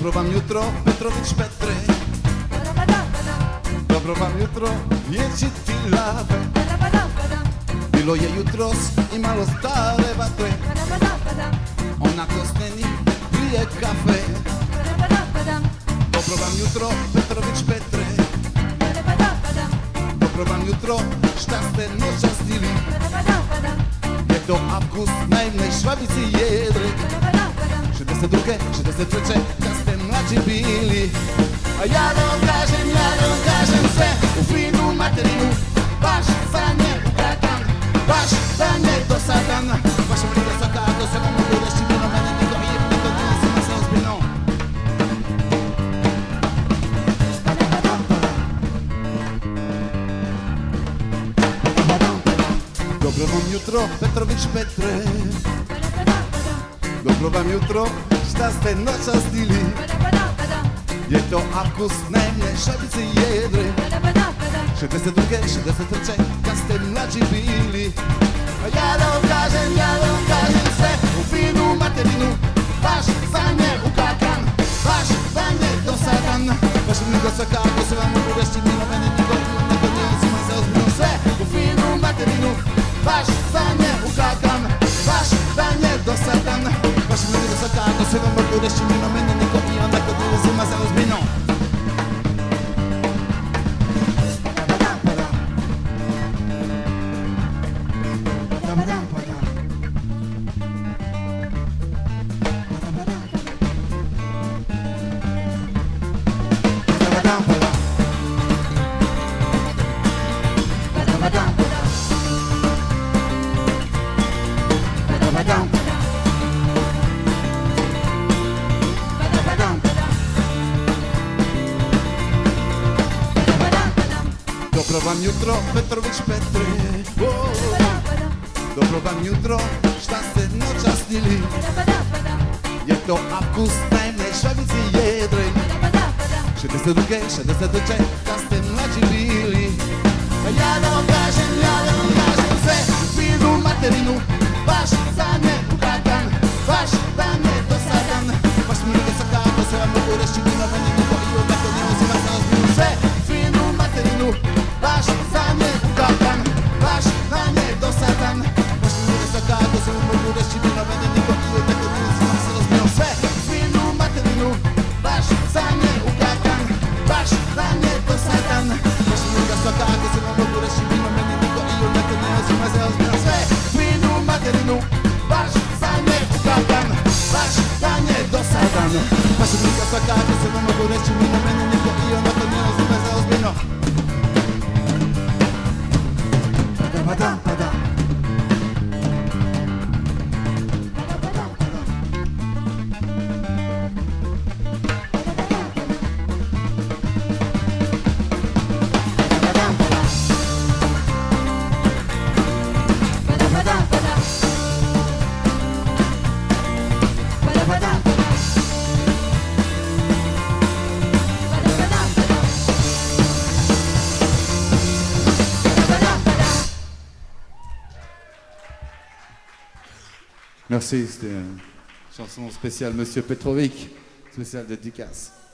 Dobro vam jutro, Petrović Petre. Dobro vam jutro, vječiti lave. Bilo je jutros i malo stare vatre. Onako sneni pije kafe. Dobro vam jutro, Petrović Petre. Dobro vam jutro, šta ste noća stili. Je to avgust, naivne švabici jedre. 62. 63. kad ste mlađi bili. A ja da vam kažem sve u finu materinu. Baš za nje ukratan, baš za nje dosadan. Vaša vrida sa kako se vam mogu reći. Bilo mene niko i niko nije svima se ozbiljno. Dobro vam jutro, Petrović Petre. Dobro vam jutro, šta ste noća stili. Je to avgust, naivne šabice jedre. 62. 63. kad ste mlađi bili. A ja da vam kažem sve u finu materinu. Baš za nje ukakan, baš za nje dosadan. Baš niko sa kako se vam mogu reći. Milo mene niko nije svima se ozbiljno. Sve u finu materinu. Baš za nje ukakan, baš za nje dosadan. Baš niko sa kako se vam mogu reći. Milo mene niko i onda kod nije svima se ozbiljno. Dobro vam jutro, Petrović Petre. Dobro vam jutro, šta ste noća snili. Je to avgust, naivne švabici jedre. 62. 63. kad ste mlađi bili. A ja da vam kažem sve u finu materinu. Baš za nje ukakan, baš za nje dosadan. Baš mi ljudi sa kako se vam mogu reći. Bilo meni niko i odako nije uzima se ozbiljno. Sve u finu materinu. Baš za nje ukakan, baš za nje dosadan. Baš mi ljudi sa kako se vam mogu reći. Bilo meni niko i odako nije uzima se ozbiljno. Sve u finu materinu. Baš za nje ukakan, baš za nje dosadan. Baš mi ljudi sa kako se vam mogu reći. Bilo meni niko i odako nije uzima se ozbiljno. Sve u finu materinu. Baš za nje ukakan, baš za nje dosadan. Baš mi ljudi sa kako se vam mogu reći. Bilo meni niko i odako nije uzima se ozbiljno. Padam, padam. Merci, c'était une chanson spéciale Monsieur Petrovic, spéciale dédicace.